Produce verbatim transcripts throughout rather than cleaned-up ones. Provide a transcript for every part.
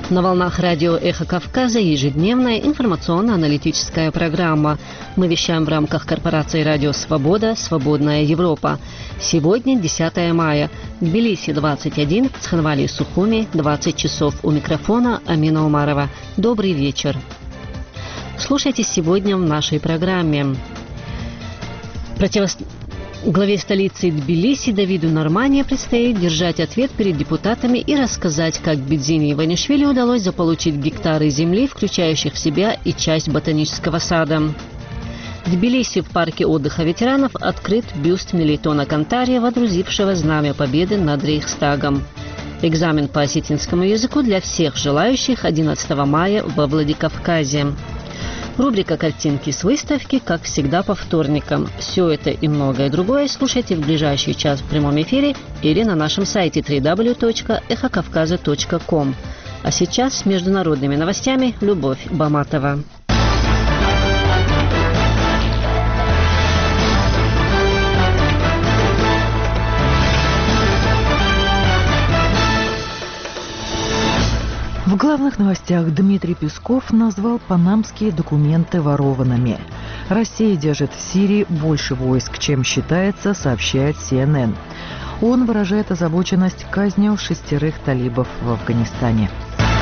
На волнах радио «Эхо Кавказа» ежедневная информационно-аналитическая программа. Мы вещаем в рамках корпорации «Радио Свобода. Свободная Европа». Сегодня десятое мая. Тбилиси двадцать один, в Цхинвале и Сухуми двадцать часов. У микрофона Амина Умарова. Добрый вечер. Слушайте сегодня в нашей программе. Противостояние. Главе столицы Тбилиси Давиду Нормане предстоит держать ответ перед депутатами и рассказать, как Бедзине Иванишвили удалось заполучить гектары земли, включающих в себя и часть ботанического сада. В Тбилиси в парке отдыха ветеранов открыт бюст Мелитона Кантария, водрузившего знамя победы над Рейхстагом. Экзамен по осетинскому языку для всех желающих одиннадцатого мая во Владикавказе. Рубрика «Картинки с выставки», как всегда, по вторникам. Все это и многое другое слушайте в ближайший час в прямом эфире или на нашем сайте дабл ю дабл ю дабл ю точка эхо кавказа точка ком. А сейчас с международными новостями Любовь Баматова. В главных новостях Дмитрий Песков назвал панамские документы ворованными. Россия держит в Сирии больше войск, чем считается, сообщает Си Эн Эн. Он выражает озабоченность казнью шестерых талибов в Афганистане.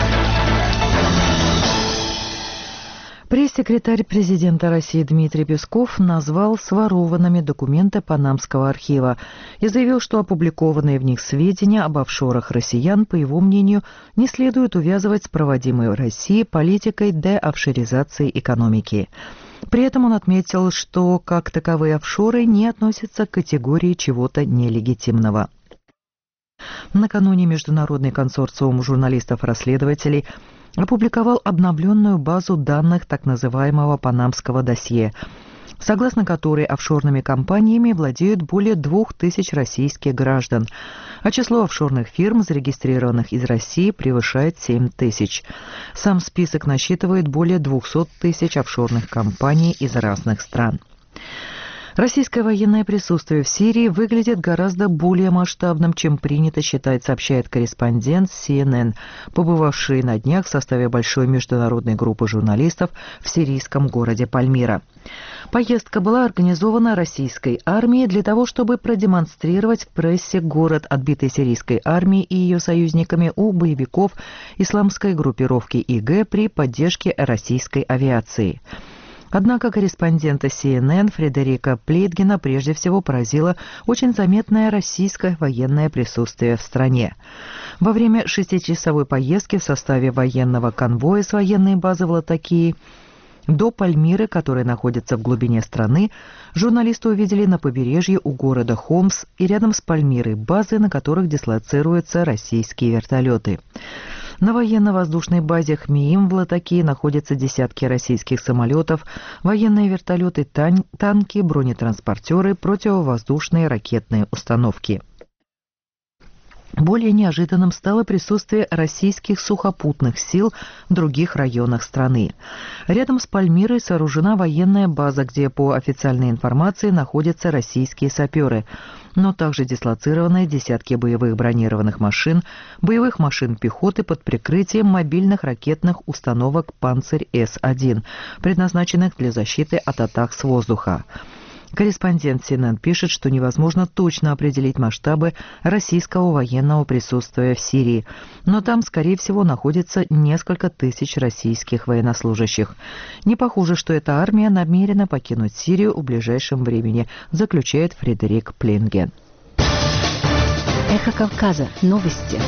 Пресс-секретарь президента России Дмитрий Песков назвал сворованными документы Панамского архива и заявил, что опубликованные в них сведения об офшорах россиян, по его мнению, не следует увязывать с проводимой в России политикой деофшоризации экономики. При этом он отметил, что как таковые офшоры не относятся к категории чего-то нелегитимного. Накануне Международный консорциум журналистов-расследователей опубликовал обновленную базу данных так называемого «Панамского досье», согласно которой офшорными компаниями владеют более двух тысяч российских граждан, а число офшорных фирм, зарегистрированных из России, превышает семь тысяч. Сам список насчитывает более двухсот тысяч офшорных компаний из разных стран. Российское военное присутствие в Сирии выглядит гораздо более масштабным, чем принято считать, сообщает корреспондент Си Эн Эн, побывавший на днях в составе большой международной группы журналистов в сирийском городе Пальмира. Поездка была организована российской армией для того, чтобы продемонстрировать в прессе город, отбитый сирийской армией и ее союзниками у боевиков исламской группировки И Г при поддержке российской авиации. Однако корреспондента Си Эн Эн Фредерика Плейтгена прежде всего поразило очень заметное российское военное присутствие в стране. Во время шестичасовой поездки в составе военного конвоя с военной базы в Латакии до Пальмиры, которая находится в глубине страны, журналисты увидели на побережье у города Хомс и рядом с Пальмирой базы, на которых дислоцируются российские вертолеты. На военно-воздушной базе Хмиим в Латакии находятся десятки российских самолетов, военные вертолеты, тан- танки, бронетранспортеры, противовоздушные ракетные установки. Более неожиданным стало присутствие российских сухопутных сил в других районах страны. Рядом с Пальмирой сооружена военная база, где, по официальной информации, находятся российские саперы, но также дислоцированы десятки боевых бронированных машин, боевых машин пехоты под прикрытием мобильных ракетных установок «Панцирь-С один», предназначенных для защиты от атак с воздуха. Корреспондент Си Эн Эн пишет, что невозможно точно определить масштабы российского военного присутствия в Сирии, но там, скорее всего, находится несколько тысяч российских военнослужащих. Не похоже, что эта армия намерена покинуть Сирию в ближайшем времени, заключает Фредерик Плейтген. Эхо Кавказа. Новости.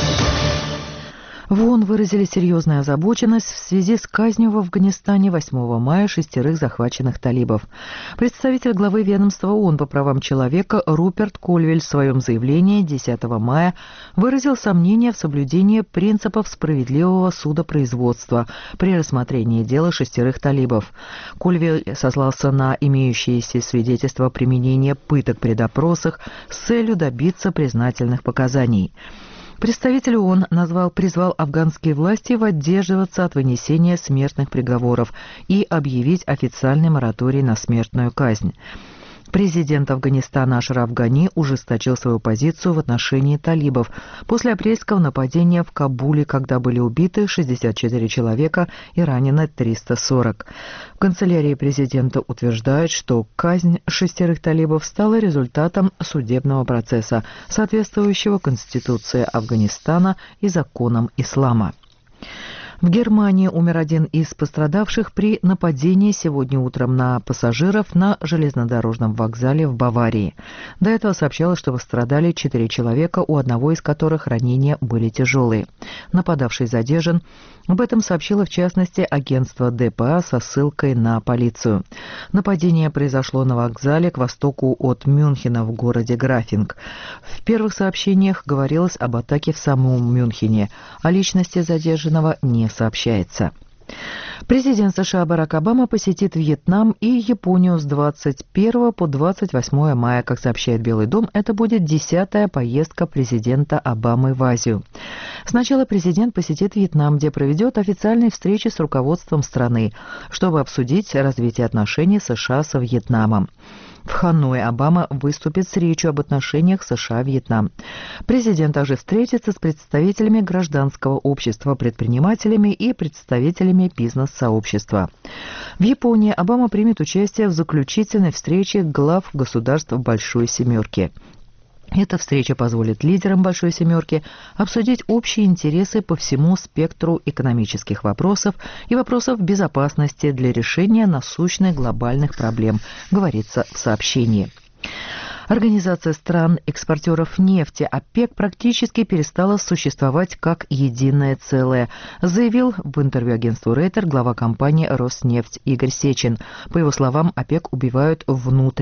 В ООН выразили серьезную озабоченность в связи с казнью в Афганистане восьмого мая шестерых захваченных талибов. Представитель главы ведомства ООН по правам человека Руперт Кольвель в своем заявлении десятого мая выразил сомнения в соблюдении принципов справедливого судопроизводства при рассмотрении дела шестерых талибов. Кольвель сослался на имеющиеся свидетельства применения пыток при допросах с целью добиться признательных показаний. Представитель ООН назвал, призвал афганские власти воздерживаться от вынесения смертных приговоров и объявить официальный мораторий на смертную казнь. Президент Афганистана Ашраф Гани ужесточил свою позицию в отношении талибов после апрельского нападения в Кабуле, когда были убиты шестьдесят четыре человека и ранено триста сорок. В канцелярии президента утверждают, что казнь шестерых талибов стала результатом судебного процесса, соответствующего Конституции Афганистана и законам ислама. В Германии умер один из пострадавших при нападении сегодня утром на пассажиров на железнодорожном вокзале в Баварии. До этого сообщалось, что пострадали четыре человека, у одного из которых ранения были тяжелые. Нападавший задержан. Об этом сообщило в частности агентство дэ пэ а со ссылкой на полицию. Нападение произошло на вокзале к востоку от Мюнхена в городе Графинг. В первых сообщениях говорилось об атаке в самом Мюнхене. О личности задержанного не сообщается. Президент США Барак Обама посетит Вьетнам и Японию с двадцать первого по двадцать восьмое мая. Как сообщает Белый дом, это будет десятая поездка президента Обамы в Азию. Сначала президент посетит Вьетнам, где проведет официальные встречи с руководством страны, чтобы обсудить развитие отношений США со Вьетнамом. В Ханое Обама выступит с речью об отношениях США-Вьетнам. Президент также встретится с представителями гражданского общества, предпринимателями и представителями бизнес-сообщества. В Японии Обама примет участие в заключительной встрече глав государств Большой Семерки. Эта встреча позволит лидерам Большой Семерки обсудить общие интересы по всему спектру экономических вопросов и вопросов безопасности для решения насущных глобальных проблем, говорится в сообщении. Организация стран-экспортеров нефти ОПЕК практически перестала существовать как единое целое, заявил в интервью агентству Рейтер глава компании «Роснефть» Игорь Сечин. По его словам, ОПЕК убивают внутренние